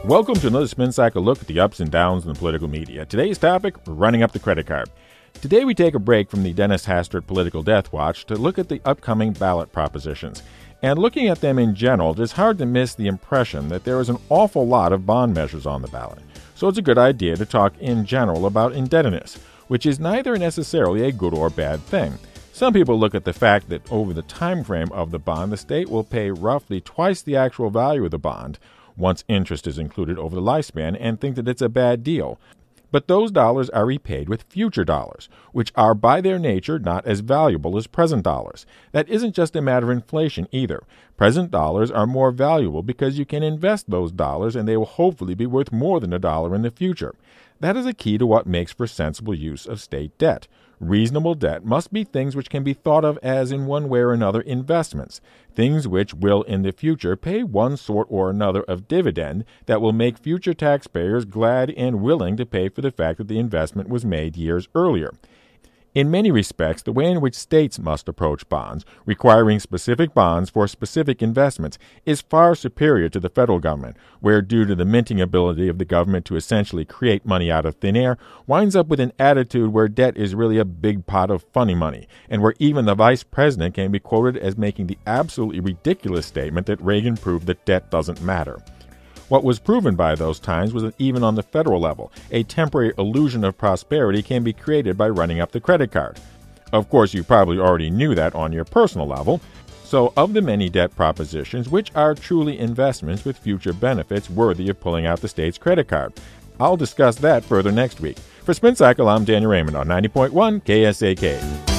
Welcome to another Spin Cycle look at the ups and downs in the political media. Today's topic, running up the credit card. Today we take a break from the Dennis Hastert Political Death Watch to look at the upcoming ballot propositions. And looking at them in general, it's hard to miss the impression that there is an awful lot of bond measures on the ballot. So it's a good idea to talk in general about indebtedness, which is neither necessarily a good or bad thing. Some people look at the fact that over the time frame of the bond, the state will pay roughly twice the actual value of the bond, once interest is included over the lifespan, and think that it's a bad deal. But those dollars are repaid with future dollars, which are by their nature not as valuable as present dollars. That isn't just a matter of inflation either. Present dollars are more valuable because you can invest those dollars and they will hopefully be worth more than $1 in the future. That is a key to what makes for sensible use of state debt. Reasonable debt must be things which can be thought of as, in one way or another, investments, things which will in the future pay one sort or another of dividend that will make future taxpayers glad and willing to pay for the fact that the investment was made years earlier. In many respects, the way in which states must approach bonds, requiring specific bonds for specific investments, is far superior to the federal government, where, due to the minting ability of the government to essentially create money out of thin air, winds up with an attitude where debt is really a big pot of funny money, and where even the vice president can be quoted as making the absolutely ridiculous statement that Reagan proved that debt doesn't matter. What was proven by those times was that even on the federal level, a temporary illusion of prosperity can be created by running up the credit card. Of course, you probably already knew that on your personal level. So, of the many debt propositions, which are truly investments with future benefits worthy of pulling out the state's credit card? I'll discuss that further next week. For Spin Cycle, I'm Daniel Raymond on 90.1 KSAK.